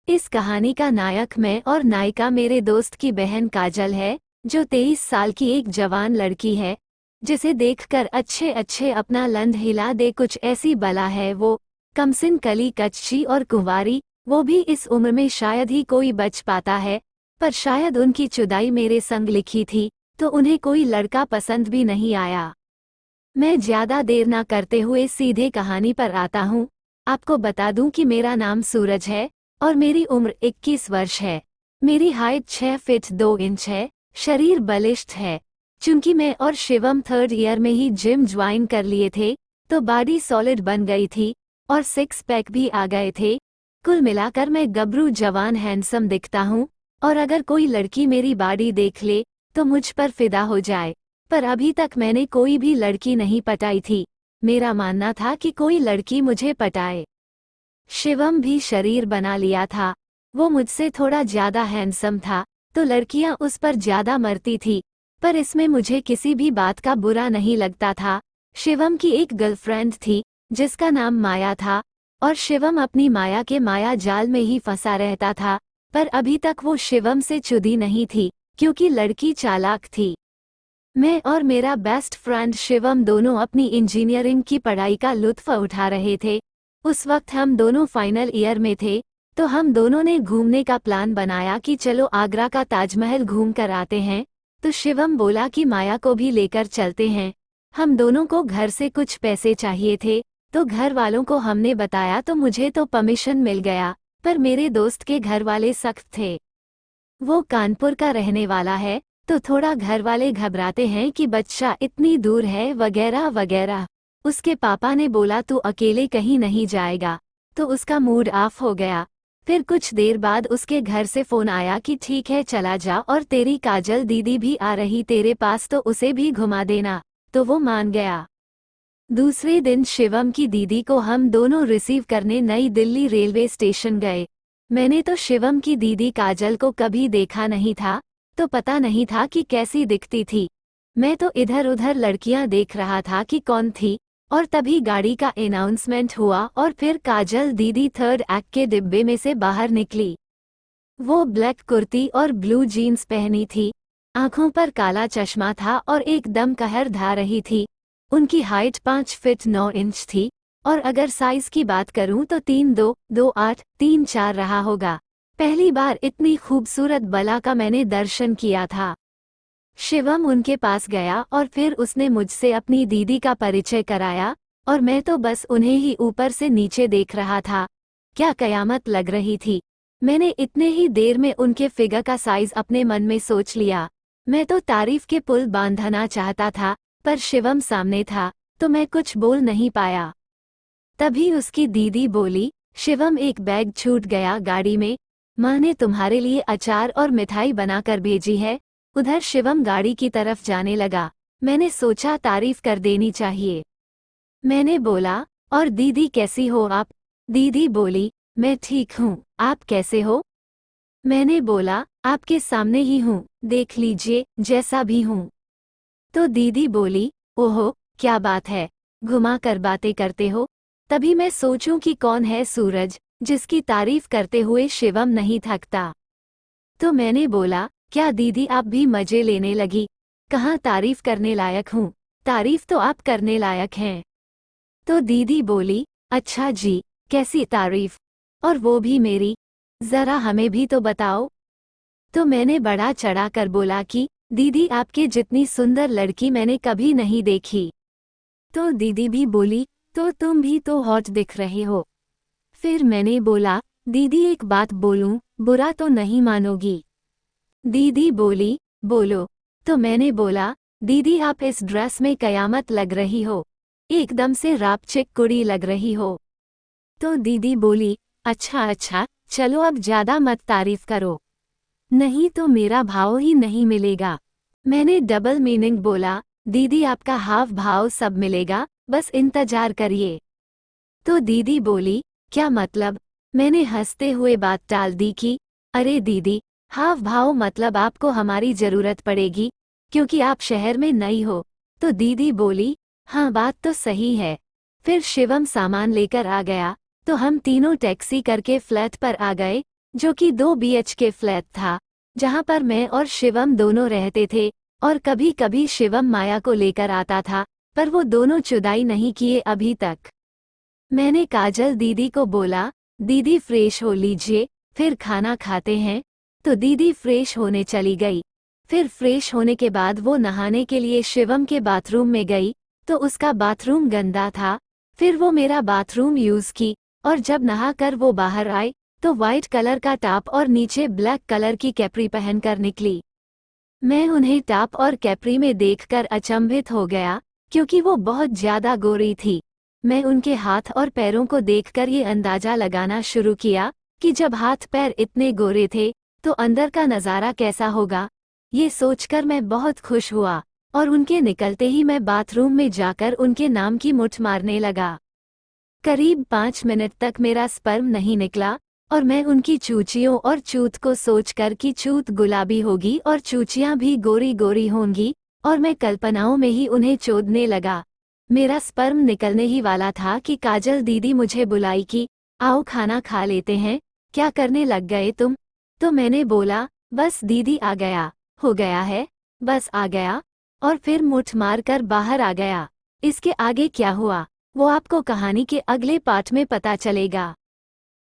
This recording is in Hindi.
इस कहानी का नायक मैं और नायिका मेरे दोस्त की बहन काजल है, जो 23 साल की एक जवान लड़की है, जिसे देखकर अच्छे अच्छे अपना लंद हिला दे कुछ ऐसी बला है वो। कमसिन कली कच्ची और कुंवारी, वो भी इस उम्र में शायद ही कोई बच पाता है, पर शायद उनकी जुदाई मेरे संग लिखी थी, तो उन्हें कोई लड़का पसंद भी नहीं आया। मैं ज्यादा देर ना करते हुए सीधे कहानी पर आता हूँ। आपको बता दूं कि मेरा नाम सूरज है और मेरी उम्र 21 वर्ष है। मेरी हाइट 6 फीट 2 इंच है, शरीर बलिष्ठ है। चूंकि मैं और शिवम 3rd ईयर में ही जिम ज्वाइन कर लिए थे, तो बॉडी सॉलिड बन गई थी और 6 पैक भी आ गए थे। कुल मिलाकर मैं गबरू जवान हैंडसम दिखता हूँ, और अगर कोई लड़की मेरी बॉडी देख ले तो मुझ पर फिदा हो जाए। पर अभी तक मैंने कोई भी लड़की नहीं पटाई थी। मेरा मानना था कि कोई लड़की मुझे पटाए। शिवम भी शरीर बना लिया था। वो मुझसे थोड़ा ज्यादा हैंडसम था, तो लड़कियां उस पर ज्यादा मरती थी, पर इसमें मुझे किसी भी बात का बुरा नहीं लगता था। शिवम की एक गर्लफ्रेंड थी, जिसका नाम माया था, और शिवम अपनी माया के माया जाल में ही फंसा रहता था। पर अभी तक वो शिवम से चुदी नहीं थी, क्योंकि लड़की चालाक थी। मैं और मेरा बेस्ट फ्रेंड शिवम दोनों अपनी इंजीनियरिंग की पढ़ाई का लुत्फ उठा रहे थे। उस वक्त हम दोनों फाइनल ईयर में थे, तो हम दोनों ने घूमने का प्लान बनाया कि चलो आगरा का ताजमहल घूम कर आते हैं। तो शिवम बोला कि माया को भी लेकर चलते हैं। हम दोनों को घर से कुछ पैसे चाहिए थे, तो घर वालों को हमने बताया तो मुझे तो परमिशन मिल गया, पर मेरे दोस्त के घर वाले सख्त थे। वो कानपुर का रहने वाला है, तो थोड़ा घर वाले घबराते हैं कि बच्चा इतनी दूर है वगैरह वगैरह। उसके पापा ने बोला तू अकेले कहीं नहीं जाएगा, तो उसका मूड ऑफ हो गया। फिर कुछ देर बाद उसके घर से फोन आया कि ठीक है चला जा, और तेरी काजल दीदी भी आ रही तेरे पास, तो उसे भी घुमा देना। तो वो मान गया। दूसरे दिन शिवम की दीदी को हम दोनों रिसीव करने नई दिल्ली रेलवे स्टेशन गए। मैंने तो शिवम की दीदी काजल को कभी देखा नहीं था, तो पता नहीं था कि कैसी दिखती थी। मैं तो इधर उधर लड़कियां देख रहा था कि कौन थी, और तभी गाड़ी का अनाउंसमेंट हुआ और फिर काजल दीदी 3rd एक्ट के डिब्बे में से बाहर निकली। वो ब्लैक कुर्ती और ब्लू जीन्स पहनी थी, आंखों पर काला चश्मा था और एकदम कहर ढा रही थी। उनकी हाइट 5 फीट 9 इंच थी, और अगर साइज की बात करूं तो 3'2", 2'8", 3'4" रहा होगा। पहली बार इतनी खूबसूरत बला का मैंने दर्शन किया था। शिवम उनके पास गया और फिर उसने मुझसे अपनी दीदी का परिचय कराया, और मैं तो बस उन्हें ही ऊपर से नीचे देख रहा था। क्या कयामत लग रही थी। मैंने इतने ही देर में उनके फिगर का साइज अपने मन में सोच लिया। मैं तो तारीफ के पुल बांधना चाहता था, पर शिवम सामने था, तो मैं कुछ बोल नहीं पाया। तभी उसकी दीदी बोली, शिवम एक बैग छूट गया गाड़ी में, माँ ने तुम्हारे लिए अचार और मिठाई बनाकर भेजी है। उधर शिवम गाड़ी की तरफ जाने लगा। मैंने सोचा तारीफ कर देनी चाहिए। मैंने बोला, और दीदी कैसी हो आप? दीदी बोली, मैं ठीक हूँ, आप कैसे हो? मैंने बोला, आपके सामने ही हूँ, देख लीजिए जैसा भी हूँ। तो दीदी बोली, ओहो क्या बात है, घुमा कर बातें करते हो। तभी मैं सोचूं कि कौन है सूरज, जिसकी तारीफ करते हुए शिवम नहीं थकता। तो मैंने बोला, क्या दीदी आप भी मजे लेने लगी? कहाँ तारीफ करने लायक हूँ, तारीफ तो आप करने लायक हैं। तो दीदी बोली, अच्छा जी, कैसी तारीफ, और वो भी मेरी, जरा हमें भी तो बताओ। तो मैंने बड़ा चढ़ा कर बोला कि दीदी आपके जितनी सुंदर लड़की मैंने कभी नहीं देखी। तो दीदी भी बोली, तो तुम भी तो हॉट दिख रहे हो। फिर मैंने बोला, दीदी एक बात बोलूं, बुरा तो नहीं मानोगी? दीदी बोली, बोलो। तो मैंने बोला, दीदी आप इस ड्रेस में कयामत लग रही हो, एकदम से रापचिक कुड़ी लग रही हो। तो दीदी बोली, अच्छा अच्छा, चलो अब ज्यादा मत तारीफ करो, नहीं तो मेरा भाव ही नहीं मिलेगा। मैंने डबल मीनिंग बोला, दीदी आपका हाव भाव सब मिलेगा, बस इंतजार करिए। तो दीदी बोली, क्या मतलब? मैंने हंसते हुए बात टाल दी कि अरे दीदी, हाव भाव मतलब आपको हमारी जरूरत पड़ेगी, क्योंकि आप शहर में नई हो। तो दीदी बोली, हाँ बात तो सही है। फिर शिवम सामान लेकर आ गया, तो हम तीनों टैक्सी करके फ्लैट पर आ गए, जो कि 2 BHK फ्लैट था, जहाँ पर मैं और शिवम दोनों रहते थे। और कभी कभी शिवम माया को लेकर आता था, पर वो दोनों जुदाई नहीं किए अभी तक। मैंने काजल दीदी को बोला, दीदी फ्रेश हो लीजिए, फिर खाना खाते हैं। तो दीदी फ्रेश होने चली गई। फिर फ्रेश होने के बाद वो नहाने के लिए शिवम के बाथरूम में गई, तो उसका बाथरूम गंदा था। फिर वो मेरा बाथरूम यूज की, और जब नहाकर वो बाहर आई, तो वाइट कलर का टॉप और नीचे ब्लैक कलर की कैप्री पहनकर निकली। मैं उन्हें टॉप और कैप्री में देखकर अचंभित हो गया, क्योंकि वो बहुत ज्यादा गोरी थी। मैं उनके हाथ और पैरों को देखकर ये अंदाजा लगाना शुरू किया कि जब हाथ पैर इतने गोरे थे, तो अंदर का नज़ारा कैसा होगा। ये सोचकर मैं बहुत खुश हुआ, और उनके निकलते ही मैं बाथरूम में जाकर उनके नाम की मुठ मारने लगा। करीब 5 मिनट तक मेरा स्पर्म नहीं निकला, और मैं उनकी चूचियों और चूत को सोचकर कि चूत गुलाबी होगी और चूचियां भी गोरी गोरी होंगी, और मैं कल्पनाओं में ही उन्हें चोदने लगा। मेरा स्पर्म निकलने ही वाला था कि काजल दीदी मुझे बुलाई कि आओ खाना खा लेते हैं, क्या करने लग गए तुम? तो मैंने बोला, बस दीदी आ गया, हो गया है, बस आ गया, और फिर मुठ मार कर बाहर आ गया। इसके आगे क्या हुआ, वो आपको कहानी के अगले पार्ट में पता चलेगा।